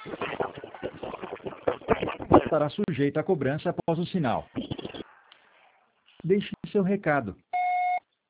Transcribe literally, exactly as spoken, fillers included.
Estará sujeita a cobrança após o sinal. Deixe seu recado.